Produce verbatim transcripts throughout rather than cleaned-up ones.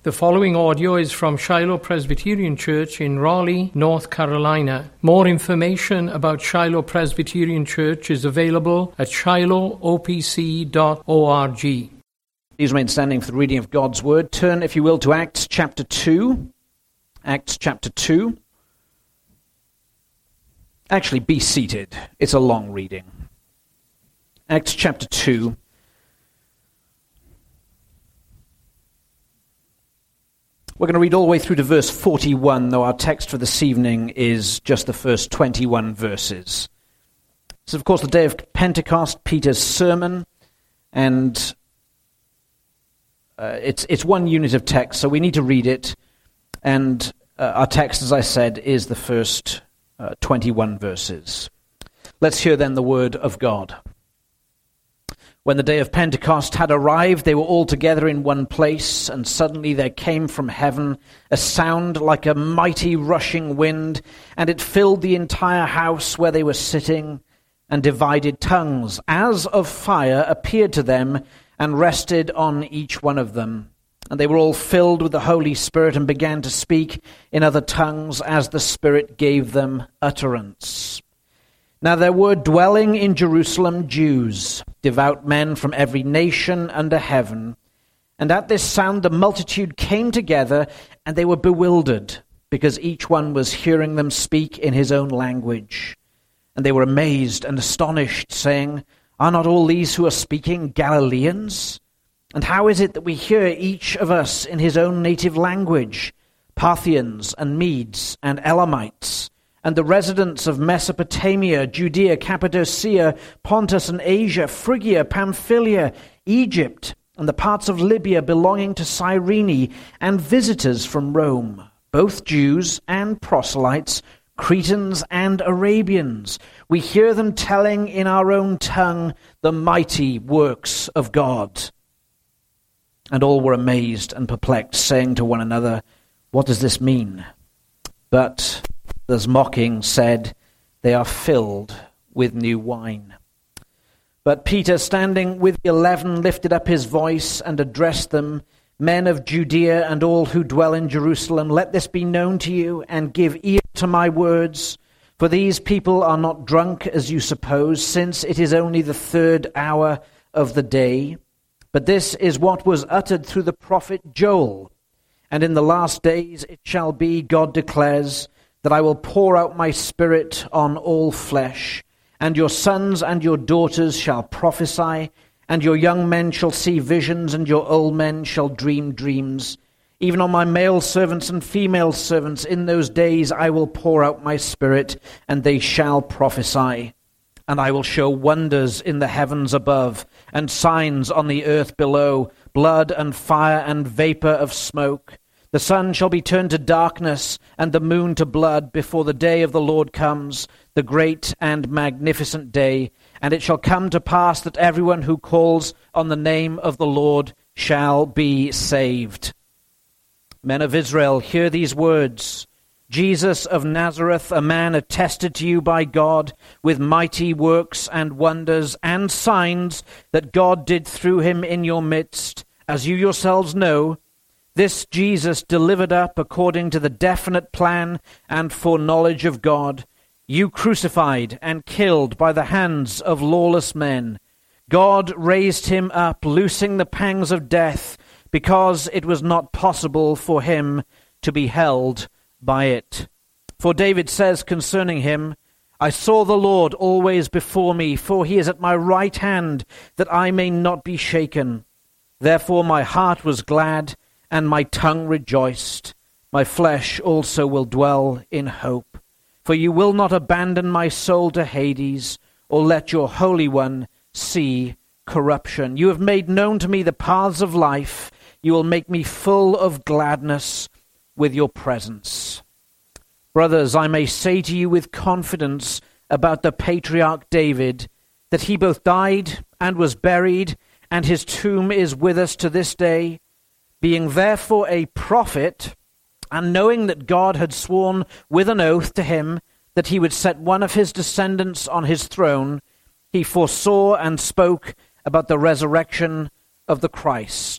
The following audio is from Shiloh Presbyterian Church in Raleigh, North Carolina. More information about Shiloh Presbyterian Church is available at shiloh o p c dot org. Please remain standing for the reading of God's Word. Turn, if you will, to Acts chapter two. Acts chapter two. Actually, be seated. It's a long reading. Acts chapter two. We're going to read all the way through to verse forty-one, though our text for this evening is just the first twenty-one verses. This is, of course, the day of Pentecost, Peter's sermon, and uh, it's it's one unit of text, so we need to read it. And uh, our text, as I said, is the first uh, twenty-one verses. Let's hear then the word of God. When the day of Pentecost had arrived, they were all together in one place, and suddenly there came from heaven a sound like a mighty rushing wind, and it filled the entire house where they were sitting, and divided tongues, as of fire, appeared to them, and rested on each one of them. And they were all filled with the Holy Spirit, and began to speak in other tongues, as the Spirit gave them utterance. Now there were dwelling in Jerusalem Jews, devout men from every nation under heaven. And at this sound the multitude came together, and they were bewildered, because each one was hearing them speak in his own language. And they were amazed and astonished, saying, "Are not all these who are speaking Galileans? And how is it that we hear each of us in his own native language, Parthians and Medes and Elamites, and the residents of Mesopotamia, Judea, Cappadocia, Pontus and Asia, Phrygia, Pamphylia, Egypt, and the parts of Libya belonging to Cyrene, and visitors from Rome, both Jews and proselytes, Cretans and Arabians. We hear them telling in our own tongue the mighty works of God." And all were amazed and perplexed, saying to one another, "What does this mean?" But others mocking said, "They are filled with new wine." But Peter, standing with the eleven, lifted up his voice and addressed them, "Men of Judea and all who dwell in Jerusalem, let this be known to you, and give ear to my words. For these people are not drunk as you suppose, since it is only the third hour of the day. But this is what was uttered through the prophet Joel. And in the last days it shall be, God declares, that I will pour out my Spirit on all flesh, and your sons and your daughters shall prophesy, and your young men shall see visions, and your old men shall dream dreams. Even on my male servants and female servants in those days I will pour out my Spirit, and they shall prophesy. And I will show wonders in the heavens above, and signs on the earth below, blood and fire and vapor of smoke. The sun shall be turned to darkness, and the moon to blood, before the day of the Lord comes, the great and magnificent day. And it shall come to pass that everyone who calls on the name of the Lord shall be saved. Men of Israel, hear these words. Jesus of Nazareth, a man attested to you by God with mighty works and wonders and signs that God did through him in your midst, as you yourselves know. This Jesus delivered up according to the definite plan and foreknowledge of God, you crucified and killed by the hands of lawless men. God raised him up, loosing the pangs of death, because it was not possible for him to be held by it. For David says concerning him, I saw the Lord always before me, for he is at my right hand, that I may not be shaken. Therefore my heart was glad, and my tongue rejoiced. My flesh also will dwell in hope. For you will not abandon my soul to Hades, or let your Holy One see corruption. You have made known to me the paths of life. You will make me full of gladness with your presence. Brothers, I may say to you with confidence about the patriarch David, that he both died and was buried, and his tomb is with us to this day. Being therefore a prophet, and knowing that God had sworn with an oath to him that he would set one of his descendants on his throne, he foresaw and spoke about the resurrection of the Christ,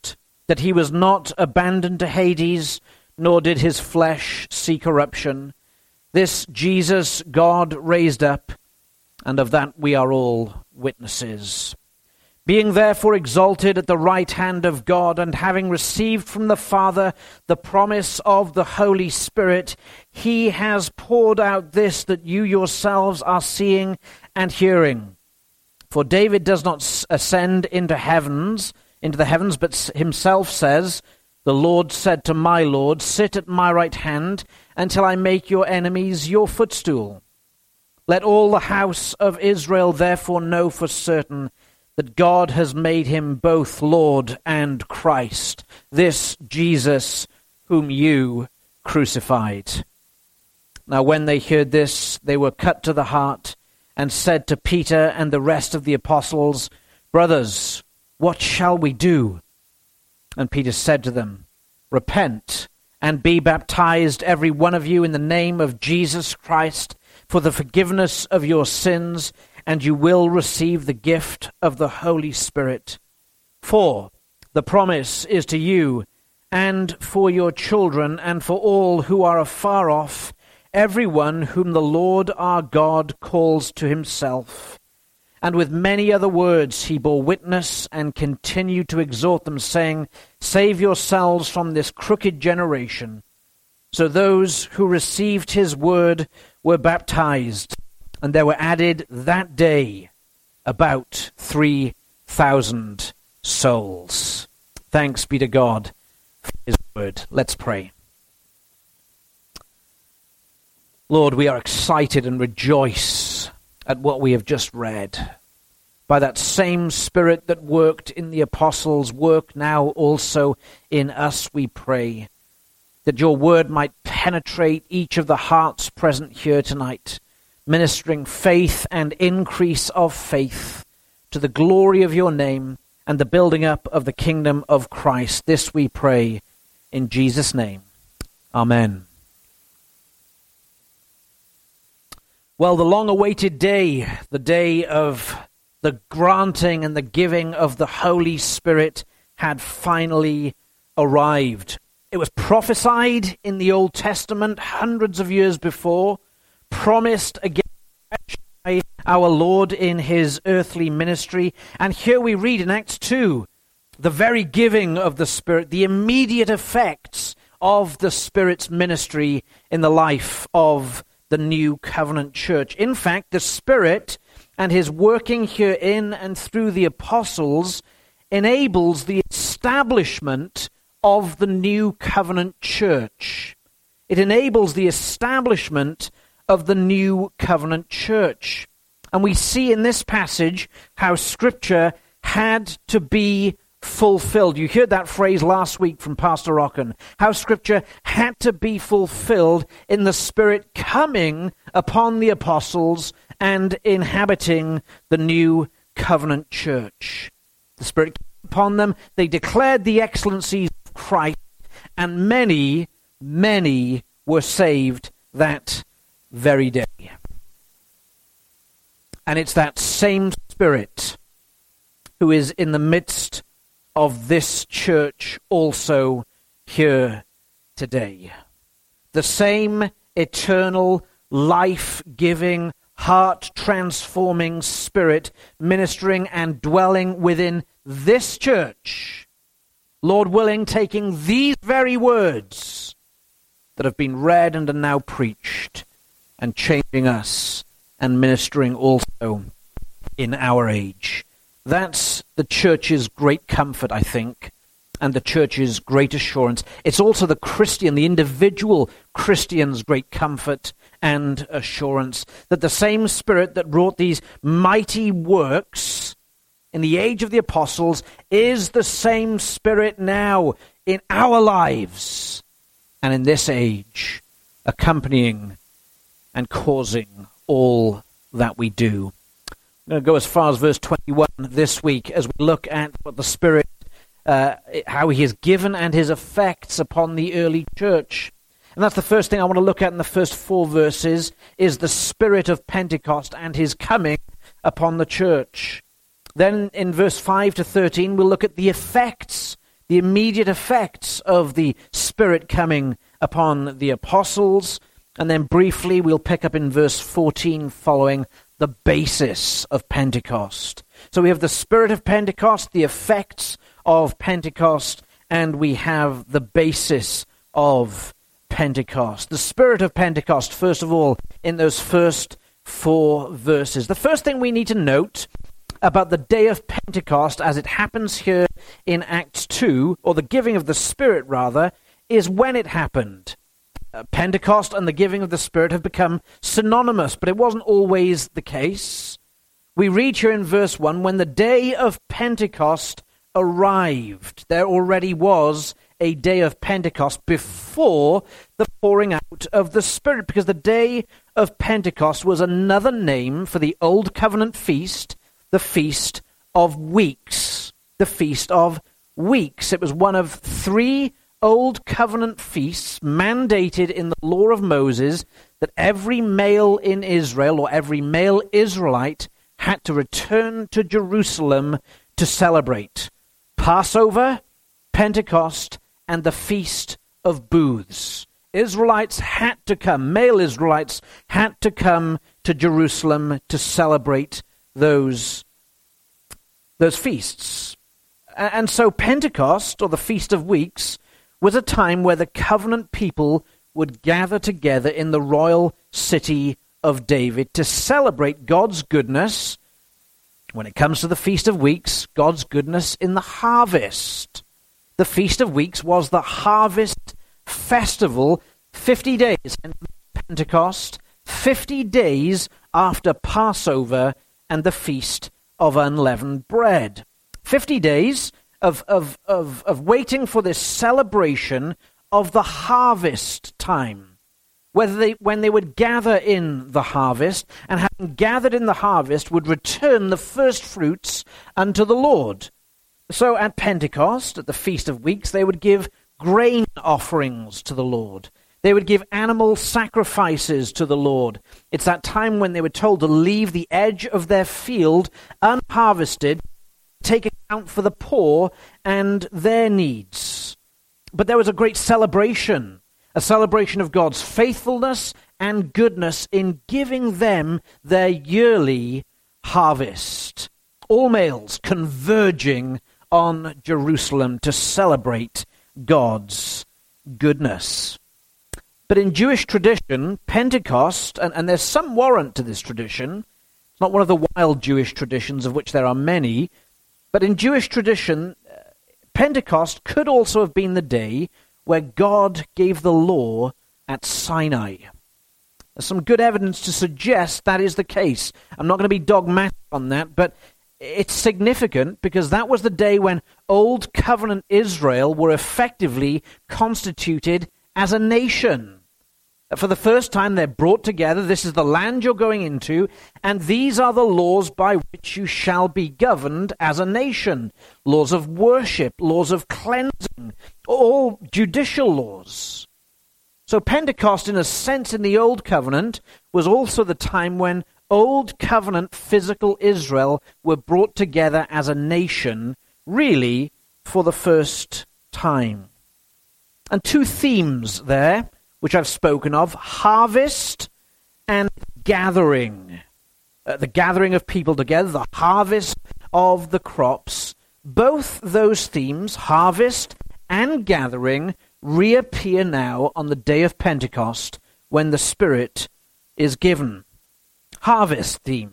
that he was not abandoned to Hades, nor did his flesh see corruption. This Jesus God raised up, and of that we are all witnesses. Being therefore exalted at the right hand of God, and having received from the Father the promise of the Holy Spirit, he has poured out this that you yourselves are seeing and hearing. For David does not ascend into heavens, into the heavens, but himself says, the Lord said to my Lord, sit at my right hand until I make your enemies your footstool. Let all the house of Israel therefore know for certain that God has made him both Lord and Christ, this Jesus whom you crucified. Now when they heard this, they were cut to the heart, and said to Peter and the rest of the apostles, Brothers, what shall we do? And Peter said to them, Repent, and be baptized every one of you in the name of Jesus Christ for the forgiveness of your sins, and you will receive the gift of the Holy Spirit. For the promise is to you, and for your children, and for all who are afar off, everyone whom the Lord our God calls to himself. And with many other words he bore witness and continued to exhort them, saying, Save yourselves from this crooked generation. So those who received his word were baptized, and there were added that day about three thousand souls. Thanks be to God for his word. Let's pray. Lord, we are excited and rejoice at what we have just read. By that same Spirit that worked in the apostles, work now also in us, we pray, that your word might penetrate each of the hearts present here tonight, ministering faith and increase of faith to the glory of your name and the building up of the kingdom of Christ. This we pray in Jesus' name. Amen. Well, the long-awaited day, the day of the granting and the giving of the Holy Spirit, had finally arrived. It was prophesied in the Old Testament hundreds of years before, promised again by our Lord in his earthly ministry. And here we read in Acts two, the very giving of the Spirit, the immediate effects of the Spirit's ministry in the life of the new covenant church. In fact, the Spirit and his working here in and through the apostles enables the establishment of the new covenant church. It enables the establishment of the new covenant church. And we see in this passage how Scripture had to be fulfilled. You heard that phrase last week from Pastor Rockin, how Scripture had to be fulfilled in the Spirit coming upon the apostles and inhabiting the new covenant church. The Spirit came upon them, they declared the excellencies of Christ, and many, many were saved that very day. And it's that same Spirit who is in the midst of this church also here today. The same eternal, life-giving, heart-transforming Spirit ministering and dwelling within this church, Lord willing, taking these very words that have been read and are now preached and changing us and ministering also in our age. That's the church's great comfort, I think, and the church's great assurance. It's also the Christian, the individual Christian's great comfort and assurance that the same Spirit that wrought these mighty works in the age of the apostles is the same Spirit now in our lives and in this age, accompanying and causing all that we do. I'm going to go as far as verse twenty-one this week as we look at what the Spirit, uh, how he has given and his effects upon the early church. And that's the first thing I want to look at in the first four verses, is the Spirit of Pentecost and his coming upon the church. Then in verse five to thirteen, we'll look at the effects the immediate effects of the Spirit coming upon the apostles, and then briefly we'll pick up in verse fourteen following the basis of Pentecost. So we have the Spirit of Pentecost, the effects of Pentecost, and we have the basis of Pentecost. The Spirit of Pentecost, first of all, in those first four verses. The first thing we need to note about the day of Pentecost as it happens here in Acts two, or the giving of the Spirit rather, is when it happened. Uh, Pentecost and the giving of the Spirit have become synonymous, but it wasn't always the case. We read here in verse one, when the day of Pentecost arrived. There already was a day of Pentecost before the pouring out of the Spirit, because the day of Pentecost was another name for the Old Covenant feast, the Feast of Weeks. The Feast of Weeks. It was one of three Old Covenant feasts mandated in the law of Moses that every male in Israel, or every male Israelite, had to return to Jerusalem to celebrate. Passover, Pentecost, and the Feast of Booths. Israelites had to come, male Israelites had to come to Jerusalem to celebrate those, those feasts. And so Pentecost, or the Feast of Weeks, was a time where the covenant people would gather together in the royal city of David to celebrate God's goodness. When it comes to the Feast of Weeks, God's goodness in the harvest. The Feast of Weeks was the harvest festival, fifty days in Pentecost, fifty days after Passover and the Feast of Unleavened Bread. fifty days of, of, of, of waiting for this celebration of the harvest time. Whether they, when they would gather in the harvest, and having gathered in the harvest, would return the first fruits unto the Lord. So at Pentecost, at the Feast of Weeks, they would give grain offerings to the Lord. They would give animal sacrifices to the Lord. It's that time when they were told to leave the edge of their field unharvested, take account for the poor and their needs. But there was a great celebration. A celebration of God's faithfulness and goodness in giving them their yearly harvest. All males converging on Jerusalem to celebrate God's goodness. But in Jewish tradition, Pentecost, and, and there's some warrant to this tradition, it's not one of the wild Jewish traditions of which there are many, but in Jewish tradition, Pentecost could also have been the day where God gave the law at Sinai. There's some good evidence to suggest that is the case. I'm not going to be dogmatic on that, but it's significant because that was the day when Old Covenant Israel were effectively constituted as a nation. For the first time, they're brought together. This is the land you're going into, and these are the laws by which you shall be governed as a nation. Laws of worship, laws of cleansing, all judicial laws. So Pentecost, in a sense, in the Old Covenant, was also the time when Old Covenant physical Israel were brought together as a nation, really for the first time. And two themes there, which I've spoken of, harvest and gathering. Uh, the gathering of people together, the harvest of the crops. Both those themes, harvest and gathering, reappear now on the day of Pentecost when the Spirit is given. Harvest theme.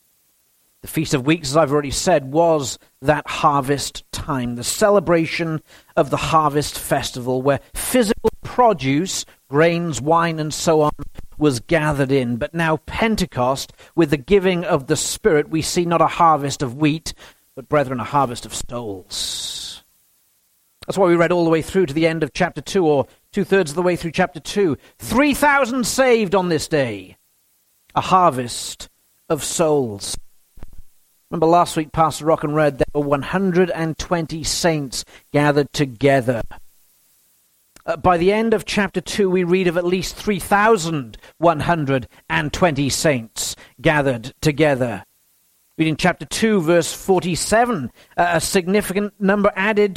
The Feast of Weeks, as I've already said, was that harvest time, the celebration of the harvest festival where physical produce, grains, wine, and so on, was gathered in. But now Pentecost, with the giving of the Spirit, we see not a harvest of wheat, but, brethren, a harvest of souls. That's why we read all the way through to the end of chapter two, or two-thirds of the way through chapter two. three thousand saved on this day. A harvest of souls. Remember last week, Pastor Rocken read there were one hundred twenty saints gathered together. Uh, by the end of chapter two, we read of at least three thousand one hundred twenty saints gathered together. Reading chapter two, verse forty-seven, uh, a significant number added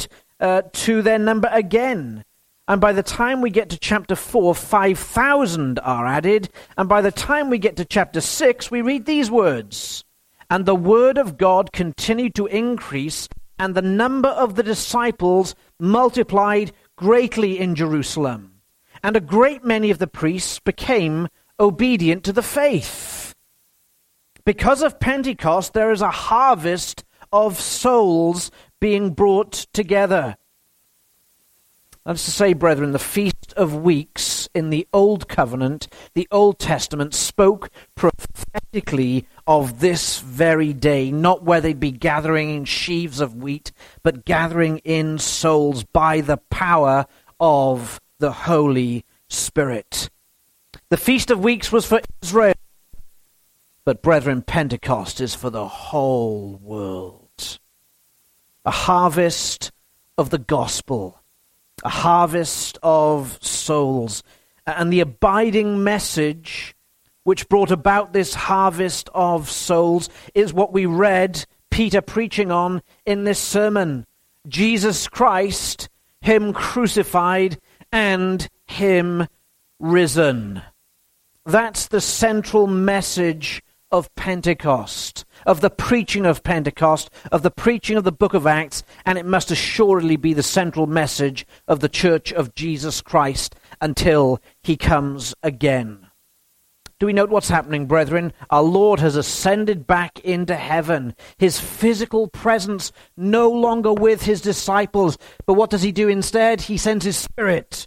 uh, to their number again. And by the time we get to chapter four, five thousand are added. And by the time we get to chapter six, we read these words. And the word of God continued to increase, and the number of the disciples multiplied greatly in Jerusalem. And a great many of the priests became obedient to the faith. Because of Pentecost, there is a harvest of souls being brought together. That's to say, brethren, the Feast of Weeks in the Old Covenant, the Old Testament, spoke prophetically of this very day, not where they'd be gathering in sheaves of wheat, but gathering in souls by the power of the Holy Spirit. The Feast of Weeks was for Israel, but brethren, Pentecost is for the whole world. A harvest of the gospel, a harvest of souls, and the abiding message which brought about this harvest of souls is what we read Peter preaching on in this sermon. Jesus Christ, him crucified and him risen. That's the central message of Pentecost, of the preaching of Pentecost, of the preaching of the book of Acts, and it must assuredly be the central message of the church of Jesus Christ until he comes again. Do we note what's happening, brethren? Our Lord has ascended back into heaven. His physical presence no longer with his disciples, but what does he do instead? He sends his Spirit.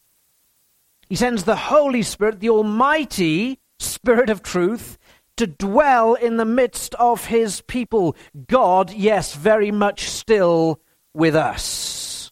He sends the Holy Spirit, the Almighty Spirit of truth, to dwell in the midst of his people. God, yes, very much still with us.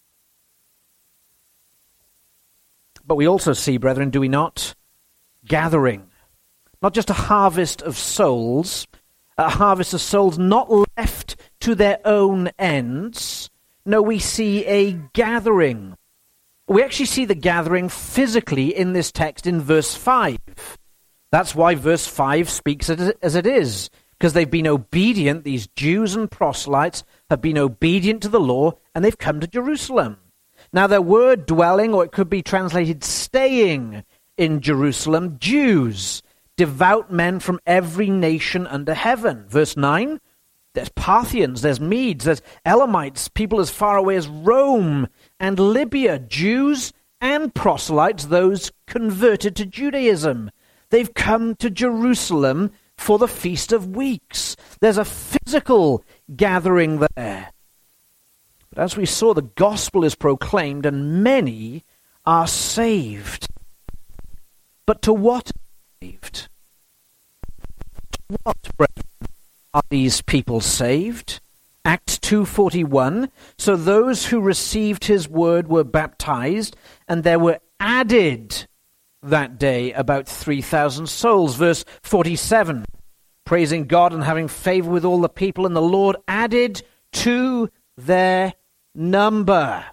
But we also see, brethren, do we not, gathering. Not just a harvest of souls, a harvest of souls not left to their own ends. No, we see a gathering. We actually see the gathering physically in this text in verse five. That's why verse five speaks as it is, because they've been obedient, these Jews and proselytes have been obedient to the law, and they've come to Jerusalem. Now, their word dwelling, or it could be translated staying in Jerusalem, Jews, devout men from every nation under heaven. Verse nine, there's Parthians, there's Medes, there's Elamites, people as far away as Rome and Libya, Jews and proselytes, those converted to Judaism. They've come to Jerusalem for the Feast of Weeks. There's a physical gathering there. But as we saw, the gospel is proclaimed and many are saved. But to what saved? To what, brethren, are these people saved? Acts two forty-one, so those who received his word were baptized, and there were added that day about three thousand souls. Verse forty-seven, praising God and having favor with all the people, and the Lord added to their number.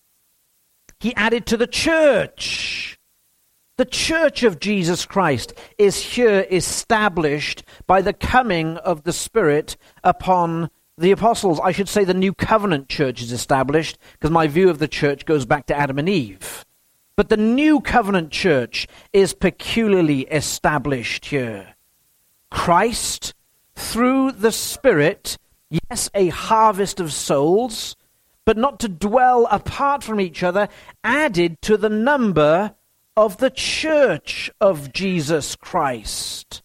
He added to the church. The church of Jesus Christ is here established by the coming of the Spirit upon the apostles. I should say the new covenant church is established, because my view of the church goes back to Adam and Eve. But the new covenant church is peculiarly established here. Christ, through the Spirit, yes, a harvest of souls, but not to dwell apart from each other, added to the number of the church of Jesus Christ.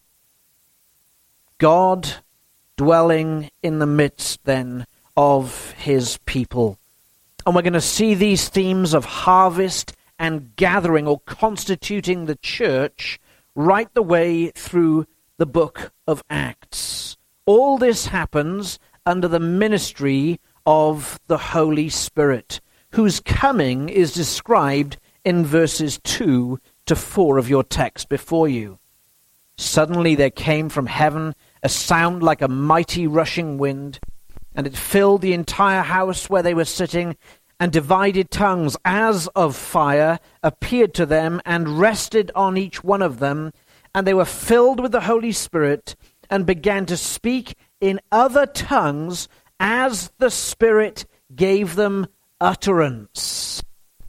God dwelling in the midst, then, of his people. And we're going to see these themes of harvest and gathering, or constituting the church, right the way through the book of Acts. All this happens under the ministry of the Holy Spirit, whose coming is described in verses two to four of your text before you. Suddenly there came from heaven a sound like a mighty rushing wind, and it filled the entire house where they were sitting, and divided tongues as of fire appeared to them and rested on each one of them, and they were filled with the Holy Spirit and began to speak in other tongues as the Spirit gave them utterance.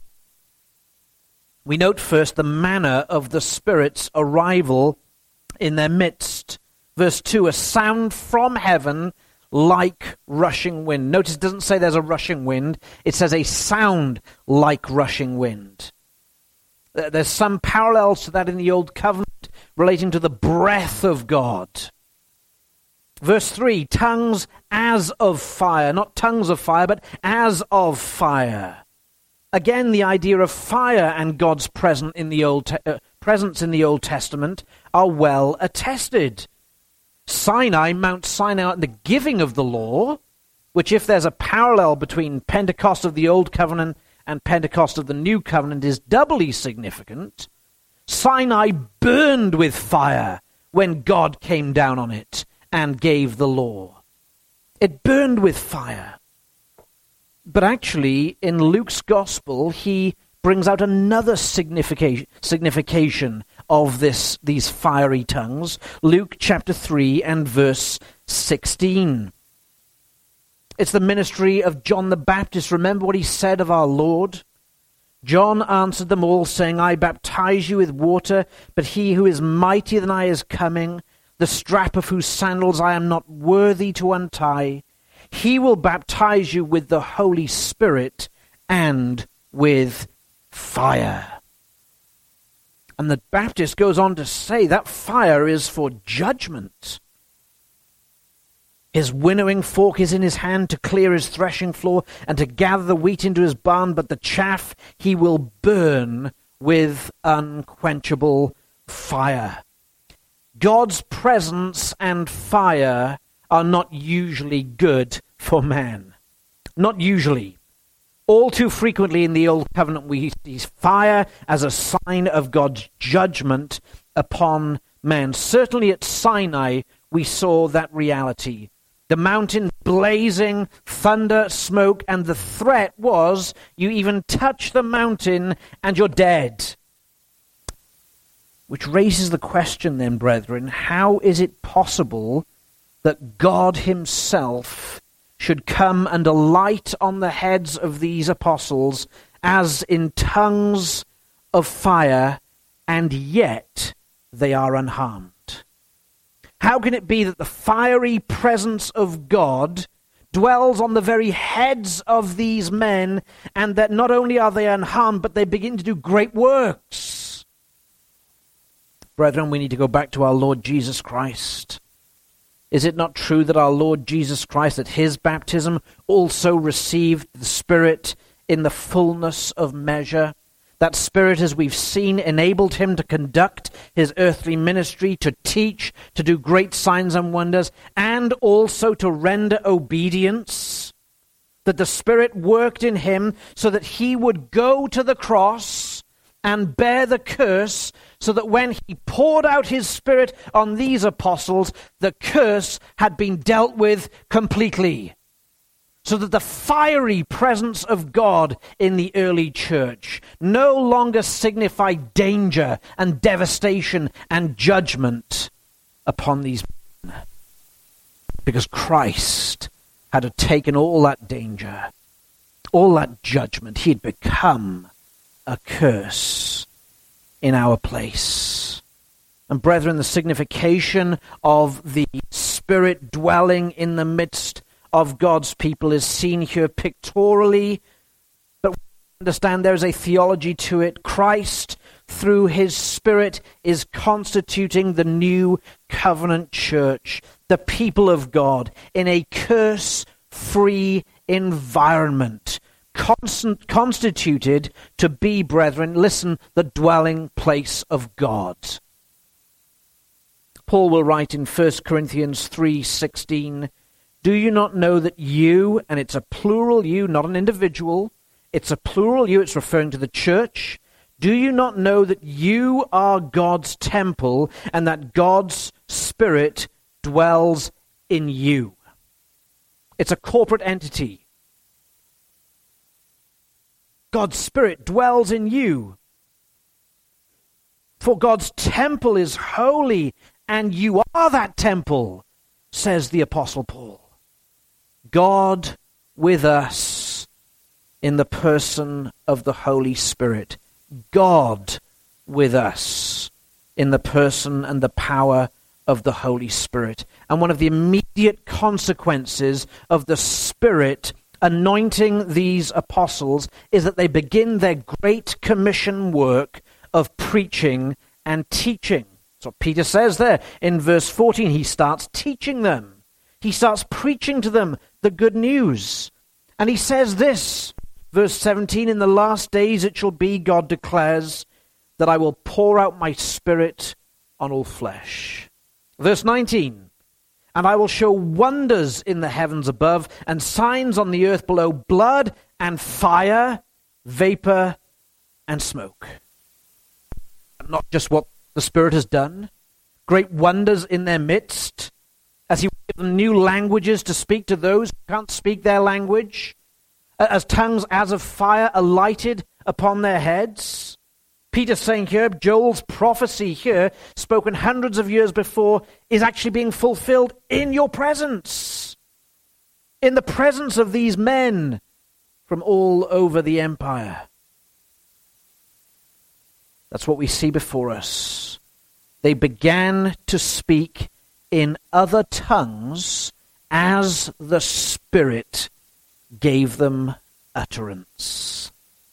We note first the manner of the Spirit's arrival in their midst. Verse two, a sound from heaven like rushing wind. Notice it doesn't say there's a rushing wind. It says a sound like rushing wind. There's some parallels to that in the Old Covenant relating to the breath of God. Verse three, tongues as of fire. Not tongues of fire, but as of fire. Again, the idea of fire and God's presence in the Old, te- uh, presence in the Old Testament are well attested. Sinai, Mount Sinai, the giving of the law, which if there's a parallel between Pentecost of the Old Covenant and Pentecost of the New Covenant is doubly significant. Sinai burned with fire when God came down on it and gave the law. It burned with fire. But actually, in Luke's Gospel, he brings out another signification, signification of this, these fiery tongues. Luke chapter three and verse sixteen. It's the ministry of John the Baptist. Remember what he said of our Lord? John answered them all, saying, I baptize you with water, but he who is mightier than I is coming, the strap of whose sandals I am not worthy to untie. He will baptize you with the Holy Spirit and with fire. And the Baptist goes on to say that fire is for judgment. His winnowing fork is in his hand to clear his threshing floor and to gather the wheat into his barn, but the chaff he will burn with unquenchable fire. God's presence and fire are not usually good for man. Not usually. All too frequently in the Old Covenant we see fire as a sign of God's judgment upon man. Certainly at Sinai we saw that reality. The mountain blazing, thunder, smoke, and the threat was you even touch the mountain and you're dead. Which raises the question then, brethren, how is it possible that God himself should come and alight on the heads of these apostles as in tongues of fire, and yet they are unharmed? How can it be that the fiery presence of God dwells on the very heads of these men, and that not only are they unharmed, but they begin to do great works? Brethren, we need to go back to our Lord Jesus Christ. Is it not true that our Lord Jesus Christ, at his baptism, also received the Spirit in the fullness of measure? That Spirit, as we've seen, enabled him to conduct his earthly ministry, to teach, to do great signs and wonders, and also to render obedience. That the Spirit worked in him so that he would go to the cross and bear the curse, so that when he poured out his Spirit on these apostles, the curse had been dealt with completely. So that the fiery presence of God in the early church no longer signified danger and devastation and judgment upon these men. Because Christ had taken all that danger, all that judgment. He had become a curse in our place. And brethren, the signification of the Spirit dwelling in the midst of God's people is seen here pictorially, but we understand there is a theology to it. Christ, through his Spirit, is constituting the new covenant church, the people of God, in a curse-free environment, constant, constituted to be, brethren, listen, the dwelling place of God. Paul will write in First Corinthians three sixteen, do you not know that you, and it's a plural you, not an individual, it's a plural you, it's referring to the church, do you not know that you are God's temple and that God's Spirit dwells in you? It's a corporate entity. God's Spirit dwells in you. For God's temple is holy, and you are that temple, says the Apostle Paul. God with us in the person of the Holy Spirit. God with us in the person and the power of the Holy Spirit. And one of the immediate consequences of the Spirit anointing these apostles is that they begin their Great Commission work of preaching and teaching. That's what Peter says there in verse fourteen. He starts teaching them. He starts preaching to them the good news. And he says this, verse seventeen, in the last days it shall be, God declares, that I will pour out my Spirit on all flesh. Verse nineteen, and I will show wonders in the heavens above and signs on the earth below, blood and fire, vapor and smoke. Not just what the Spirit has done, great wonders in their midst, as he will give them new languages to speak to those who can't speak their language, as tongues as of fire are lighted upon their heads. Peter's saying here, Joel's prophecy here, spoken hundreds of years before, is actually being fulfilled in your presence, in the presence of these men from all over the empire. That's what we see before us. They began to speak in other tongues as the Spirit gave them utterance.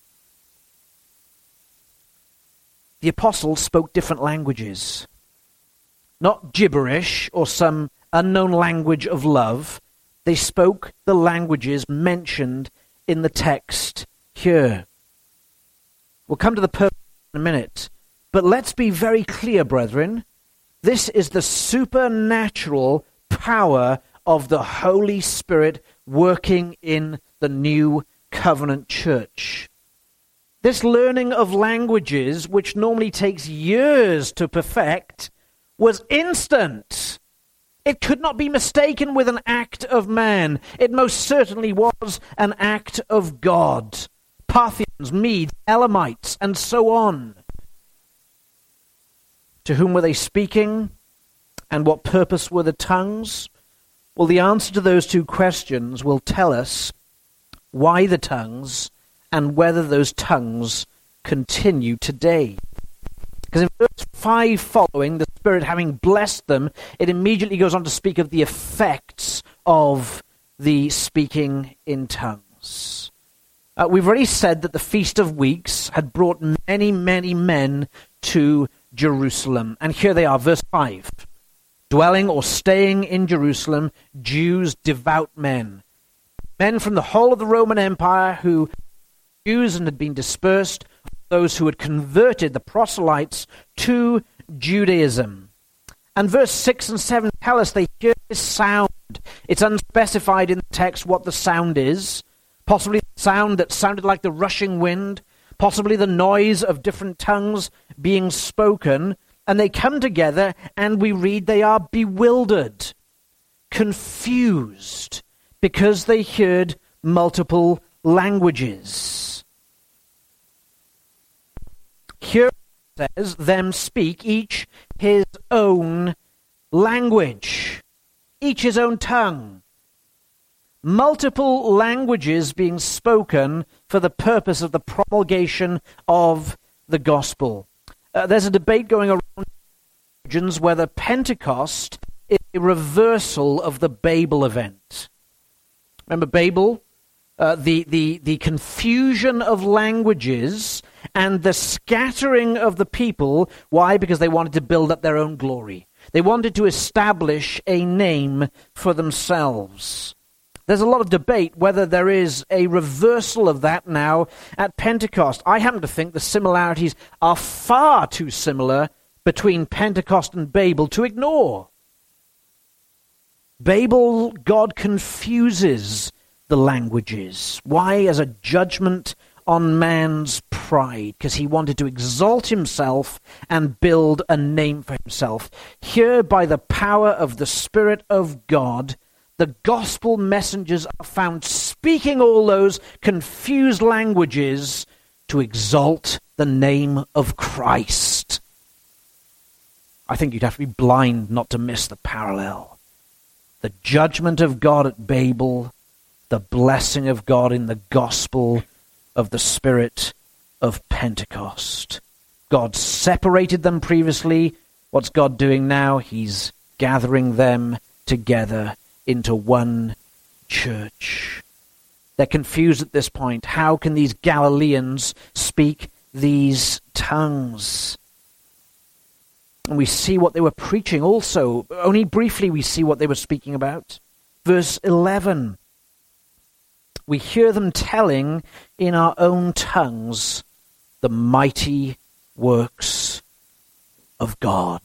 The apostles spoke different languages. Not gibberish or some unknown language of love. They spoke the languages mentioned in the text here. We'll come to the purpose in a minute. But let's be very clear, brethren. This is the supernatural power of the Holy Spirit working in the new covenant church. This learning of languages, which normally takes years to perfect, was instant. It could not be mistaken with an act of man. It most certainly was an act of God. Parthians, Medes, Elamites, and so on. To whom were they speaking? And what purpose were the tongues? Well, the answer to those two questions will tell us why the tongues and whether those tongues continue today. Because in verse five following, the Spirit having blessed them, it immediately goes on to speak of the effects of the speaking in tongues. Uh, we've already said that the Feast of Weeks had brought many, many men to Jerusalem. And here they are, verse five. Dwelling or staying in Jerusalem, Jews, devout men. Men from the whole of the Roman Empire who were Jews and had been dispersed, those who had converted the proselytes to Judaism. And verse six and seven tell us they hear this sound. It's unspecified in the text what the sound is. Possibly the sound that sounded like the rushing wind, possibly the noise of different tongues being spoken, and they come together and we read they are bewildered, confused, because they heard multiple languages. Here it says, them speak each his own language, each his own tongue. Multiple languages being spoken for the purpose of the promulgation of the gospel. Uh, there's a debate going around regions whether Pentecost is a reversal of the Babel event. Remember Babel? Uh, the, the, the confusion of languages and the scattering of the people. Why? Because they wanted to build up their own glory. They wanted to establish a name for themselves. There's a lot of debate whether there is a reversal of that now at Pentecost. I happen to think the similarities are far too similar between Pentecost and Babel to ignore. Babel, God confuses the languages. Why? As a judgment on man's pride, because he wanted to exalt himself and build a name for himself. Here, by the power of the Spirit of God, the gospel messengers are found speaking all those confused languages to exalt the name of Christ. I think you'd have to be blind not to miss the parallel. The judgment of God at Babel, the blessing of God in the gospel of the Spirit of Pentecost. God separated them previously. What's God doing now? He's gathering them together into one church. They're confused at this point. How can these Galileans speak these tongues? And we see what they were preaching also. Only briefly we see what they were speaking about. Verse eleven. We hear them telling in our own tongues the mighty works of God.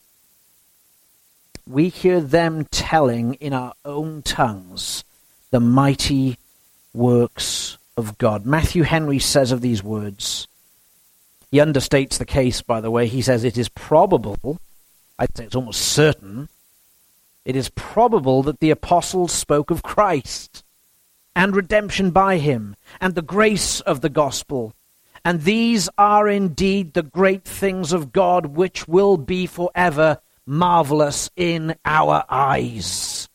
We hear them telling in our own tongues the mighty works of God. Matthew Henry says of these words, he understates the case, by the way. He says it is probable, I'd say it's almost certain, it is probable that the apostles spoke of Christ and redemption by him and the grace of the gospel. And these are indeed the great things of God which will be forever marvelous in our eyes.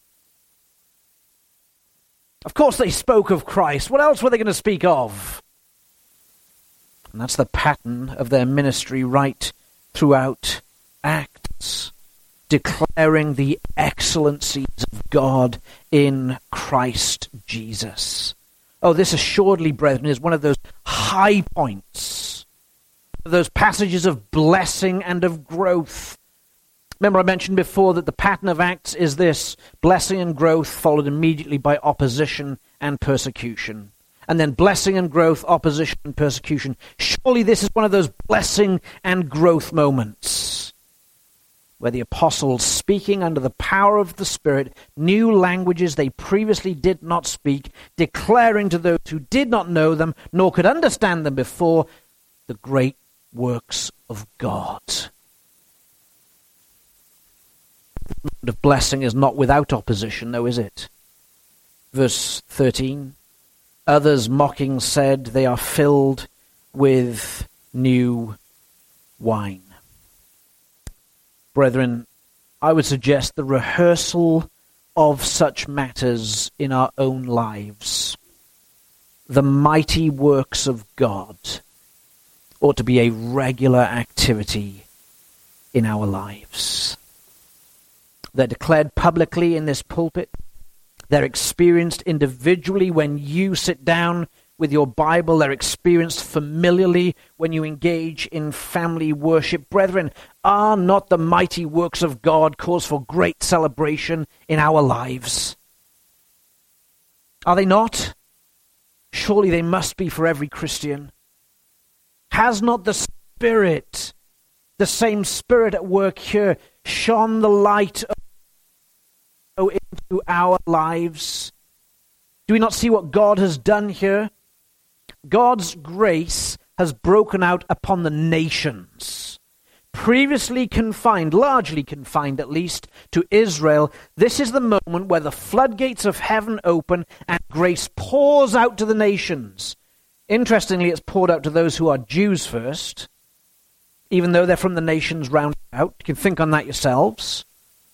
Of course they spoke of Christ. What else were they going to speak of? And that's the pattern of their ministry right throughout Acts, declaring the excellencies of God in Christ Jesus. Oh, this assuredly, brethren, is one of those high points, those passages of blessing and of growth. Remember, I mentioned before that the pattern of Acts is this: blessing and growth followed immediately by opposition and persecution. And then blessing and growth, opposition and persecution. Surely this is one of those blessing and growth moments where the apostles, speaking under the power of the Spirit, new languages they previously did not speak, declaring to those who did not know them, nor could understand them before, the great works of God. The moment of blessing is not without opposition, though, is it? Verse thirteen, others mocking said, they are filled with new wine. Brethren, I would suggest the rehearsal of such matters in our own lives, the mighty works of God, ought to be a regular activity in our lives. They're declared publicly in this pulpit. They're experienced individually when you sit down with your Bible. They're experienced familiarly when you engage in family worship. Brethren, are not the mighty works of God cause for great celebration in our lives? Are they not? Surely they must be for every Christian. Has not the Spirit, the same Spirit at work here, shone the light into our lives? Do we not see what God has done here? God's grace has broken out upon the nations. Previously confined, largely confined at least, to Israel, this is the moment where the floodgates of heaven open and grace pours out to the nations. Interestingly, it's poured out to those who are Jews first, even though they're from the nations round about. You can think on that yourselves.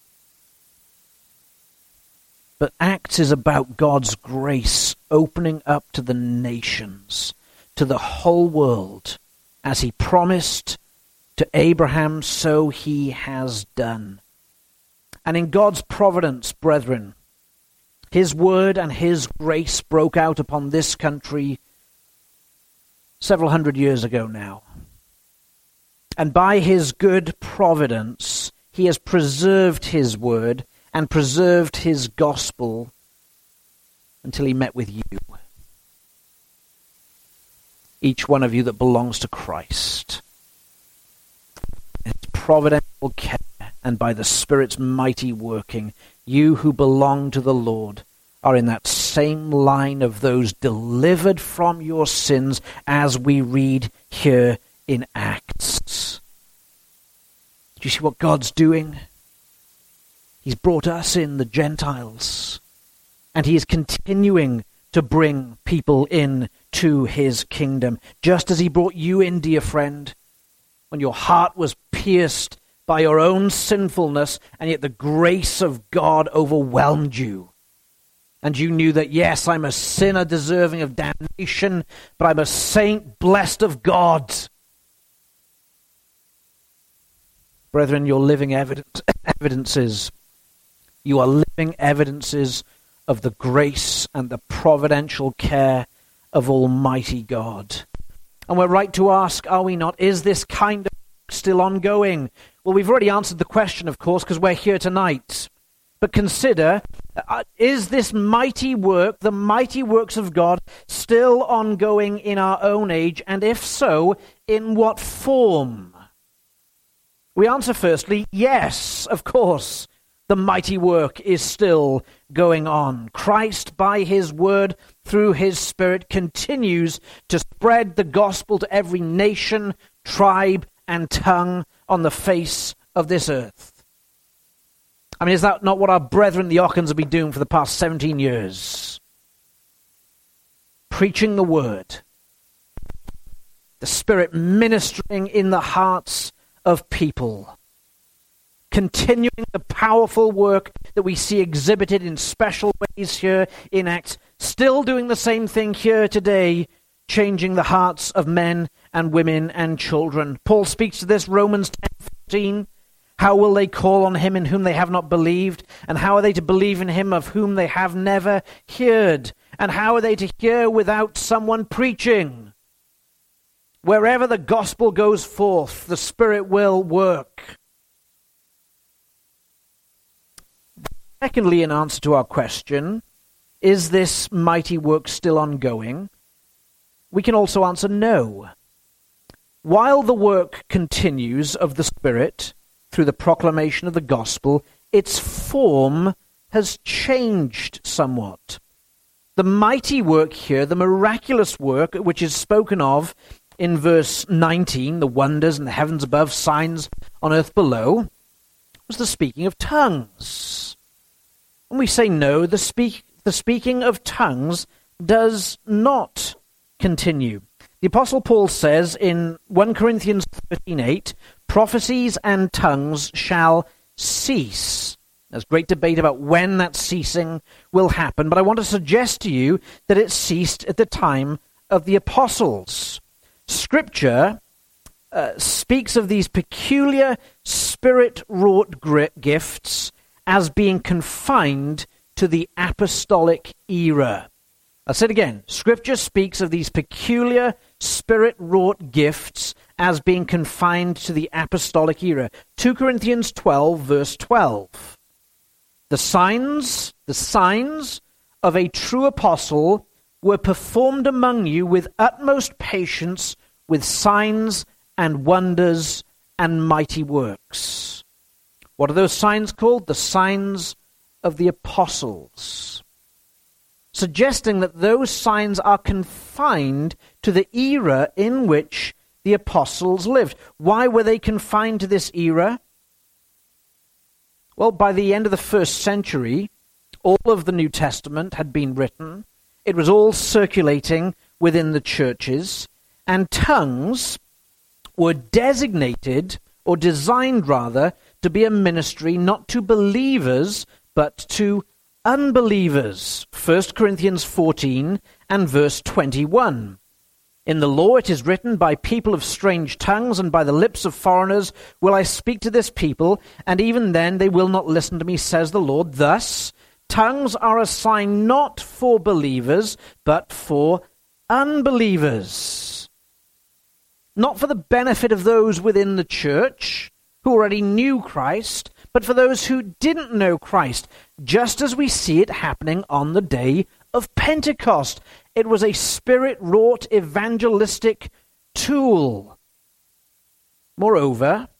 But Acts is about God's grace opening up to the nations, to the whole world. As he promised to Abraham, so he has done. And in God's providence, brethren, his word and his grace broke out upon this country several hundred years ago now. And by his good providence, he has preserved his word and preserved his gospel until he met with you. Each one of you that belongs to Christ. His providential care and by the Spirit's mighty working, you who belong to the Lord are in that same line of those delivered from your sins as we read here in Acts. Do you see what God's doing? He's brought us in, the Gentiles, and he is continuing to bring people in to his kingdom, just as he brought you in, dear friend, when your heart was pierced by your own sinfulness, and yet the grace of God overwhelmed you. and you knew that, yes, I'm a sinner deserving of damnation, but I'm a saint blessed of God. Brethren, you're living evidence, evidences. You are living evidences of the grace and the providential care of Almighty God. And we're right to ask, are we not, is this kind of work still ongoing? Well, we've already answered the question, of course, because we're here tonight. But consider, uh, is this mighty work, the mighty works of God, still ongoing in our own age? And if so, in what form? We answer firstly, yes, of course, the mighty work is still going on. Christ, by his word, through his Spirit, continues to spread the gospel to every nation, tribe, and tongue on the face of this earth. I mean, is that not what our brethren, the Occans, have been doing for the past seventeen years? Preaching the word. The Spirit ministering in the hearts of people. Continuing the powerful work that we see exhibited in special ways here in Acts. Still doing the same thing here today, changing the hearts of men and women and children. Paul speaks to this, Romans ten fourteen. How will they call on him in whom they have not believed? And how are they to believe in him of whom they have never heard? And how are they to hear without someone preaching? Wherever the gospel goes forth, the Spirit will work. Secondly, in answer to our question, is this mighty work still ongoing? We can also answer no. While the work continues of the Spirit through the proclamation of the gospel, its form has changed somewhat. The mighty work here, the miraculous work which is spoken of in verse nineteen, the wonders in the heavens above, signs on earth below, was the speaking of tongues. And we say no, the, speak, the speaking of tongues does not continue. The Apostle Paul says in First Corinthians thirteen eight, prophecies and tongues shall cease. There's great debate about when that ceasing will happen, but I want to suggest to you that it ceased at the time of the apostles. Scripture uh, speaks of these peculiar spirit-wrought gifts as being confined to the apostolic era. I'll say it again. Scripture speaks of these peculiar spirit-wrought gifts as being confined to the apostolic era. Second Corinthians twelve, verse twelve. The signs, the signs of a true apostle were performed among you with utmost patience, with signs and wonders and mighty works. What are those signs called? The signs of the apostles. Suggesting that those signs are confined to the era in which the apostles lived. Why were they confined to this era? Well, by the end of the first century, all of the New Testament had been written. It was all circulating within the churches, and tongues were designated, or designed rather, to be a ministry not to believers, but to unbelievers. First Corinthians fourteen and verse twenty-one. In the law it is written, by people of strange tongues and by the lips of foreigners will I speak to this people, and even then they will not listen to me, says the Lord. Thus, tongues are a sign not for believers, but for unbelievers. Not for the benefit of those within the church who already knew Christ, but for those who didn't know Christ, just as we see it happening on the day of Pentecost. It was a spirit-wrought evangelistic tool. Moreover,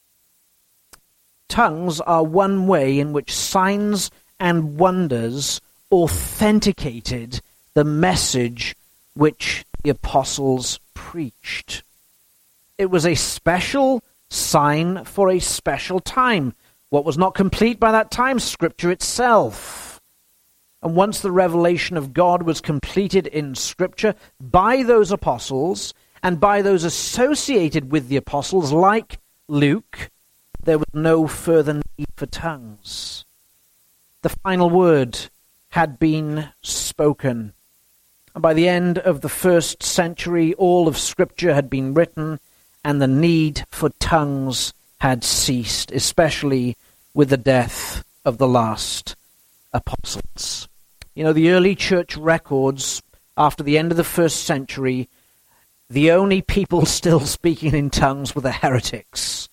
tongues are one way in which signs and wonders authenticated the message which the apostles preached. It was a special sign for a special time. What was not complete by that time? Scripture itself. And once the revelation of God was completed in Scripture by those apostles and by those associated with the apostles, like Luke, there was no further need for tongues. The final word had been spoken. And by the end of the first century, all of Scripture had been written, and the need for tongues had ceased, especially with the death of the last apostles. You know, the early church records, after the end of the first century, the only people still speaking in tongues were the heretics.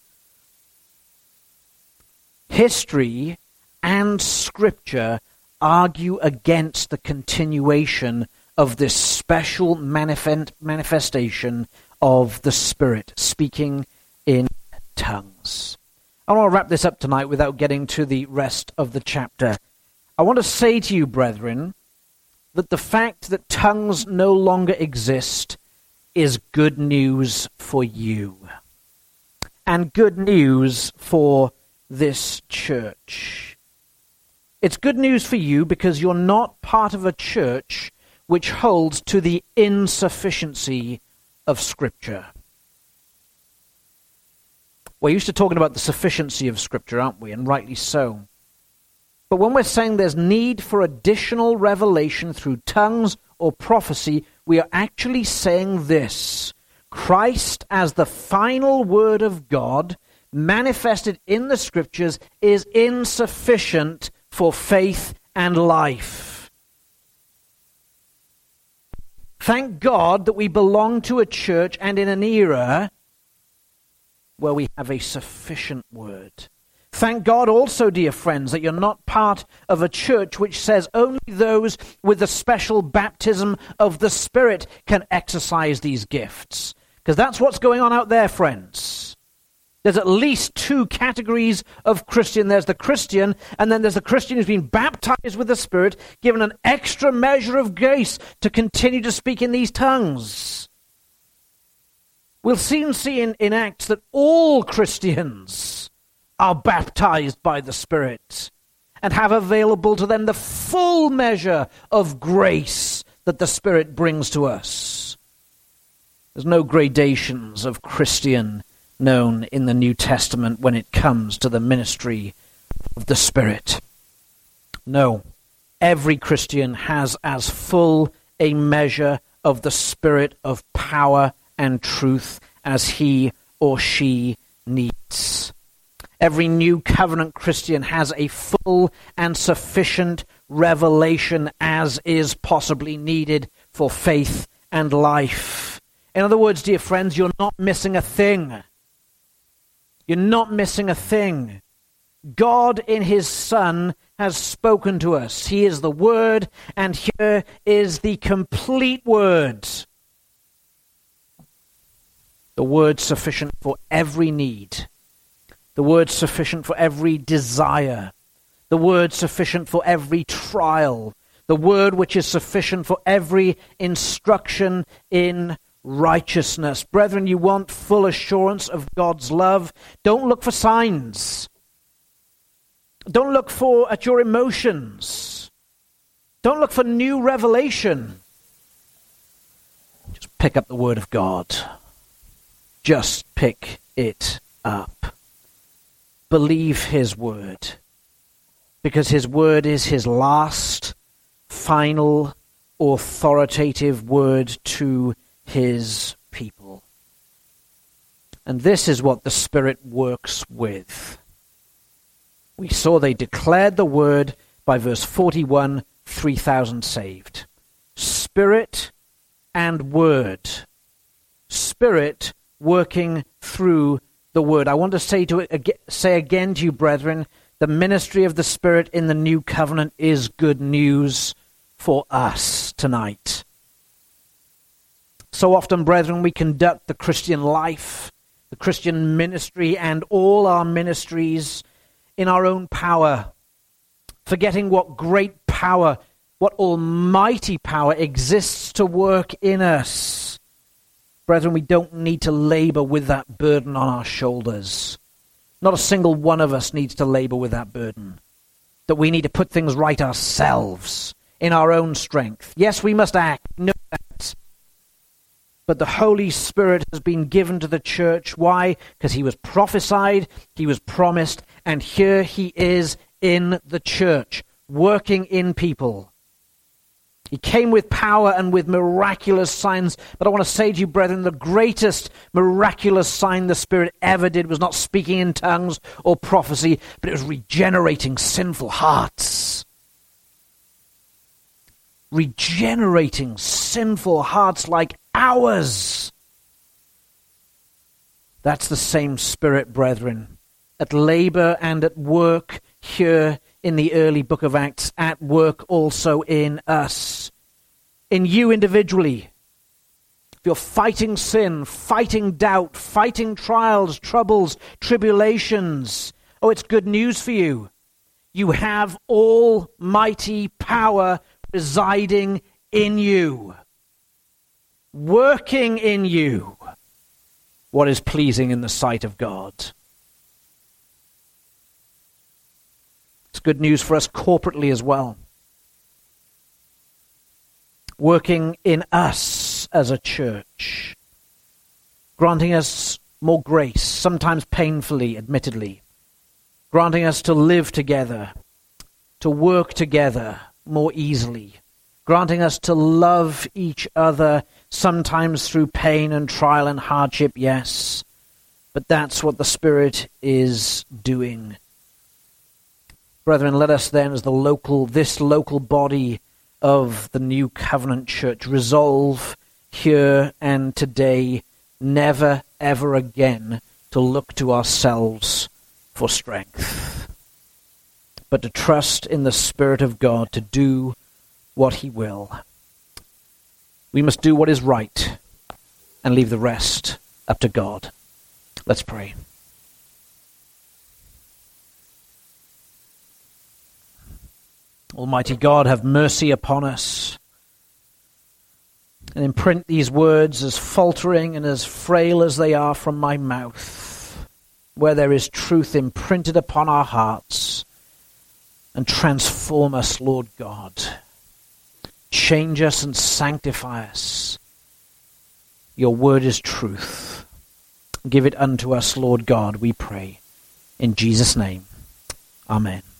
History and Scripture argue against the continuation of this special manifest- manifestation of the Spirit, speaking in tongues. I want to wrap this up tonight without getting to the rest of the chapter. I want to say to you, brethren, that the fact that tongues no longer exist is good news for you, and good news for this church. It's good news for you because you're not part of a church which holds to the insufficiency of Scripture. We're used to talking about the sufficiency of Scripture, aren't we? And rightly so. But when we're saying there's need for additional revelation through tongues or prophecy, we are actually saying this: Christ as the final word of God manifested in the Scriptures is insufficient for faith and life. Thank God that we belong to a church and in an era where we have a sufficient word. Thank God also, dear friends, that you're not part of a church which says only those with the special baptism of the Spirit can exercise these gifts. Because that's what's going on out there, friends. There's at least two categories of Christian. There's the Christian, and then there's the Christian who's been baptized with the Spirit, given an extra measure of grace to continue to speak in these tongues. We'll soon see in, in Acts that all Christians are baptized by the Spirit and have available to them the full measure of grace that the Spirit brings to us. There's no gradations of Christian known in the New Testament when it comes to the ministry of the Spirit. No, every Christian has as full a measure of the Spirit of power and truth as he or she needs. Every new covenant Christian has a full and sufficient revelation as is possibly needed for faith and life. In other words, dear friends, you're not missing a thing. You're not missing a thing. God in his Son has spoken to us. He is the Word, and here is the complete Word. The Word sufficient for every need. The Word sufficient for every desire. The Word sufficient for every trial. The Word which is sufficient for every instruction in righteousness. Brethren, you want full assurance of God's love? Don't look for signs. Don't look for at your emotions. Don't look for new revelation. Just pick up the Word of God. Just pick it up. Believe his word, because his word is his last, final, authoritative word to his people. And this is what the Spirit works with. We saw they declared the word by verse forty-one, three thousand saved. Spirit and word. Spirit working through the word. I want to say to it, say again to you, brethren, the ministry of the Spirit in the new covenant is good news for us tonight. So often, brethren, we conduct the Christian life, the Christian ministry, and all our ministries in our own power, forgetting what great power, what almighty power exists to work in us. Brethren, we don't need to labor with that burden on our shoulders. Not a single one of us needs to labor with that burden. That we need to put things right ourselves in our own strength. Yes, we must act. We know that. But the Holy Spirit has been given to the church. Why? Because he was prophesied, he was promised, and here he is in the church, working in people. He came with power and with miraculous signs. But I want to say to you, brethren, the greatest miraculous sign the Spirit ever did was not speaking in tongues or prophecy, but it was regenerating sinful hearts. Regenerating sinful hearts like ours. That's the same Spirit, brethren, at labor and at work here in the early book of Acts, at work also in us, in you individually. If you're fighting sin, fighting doubt, fighting trials, troubles, tribulations, oh, it's good news for you. You have almighty power residing in you, working in you what is pleasing in the sight of God. It's good news for us corporately as well. Working in us as a church, granting us more grace, sometimes painfully, admittedly, granting us to live together, to work together more easily, granting us to love each other, sometimes through pain and trial and hardship, yes, but that's what the Spirit is doing. Brethren, let us then, as the local, this local body of the New Covenant Church, resolve here and today never, ever again to look to ourselves for strength, but to trust in the Spirit of God to do what He will. We must do what is right and leave the rest up to God. Let's pray. Almighty God, have mercy upon us and imprint these words, as faltering and as frail as they are, from my mouth, where there is truth imprinted upon our hearts, and transform us, Lord God. Change us and sanctify us. Your word is truth. Give it unto us, Lord God, we pray. In Jesus' name, amen.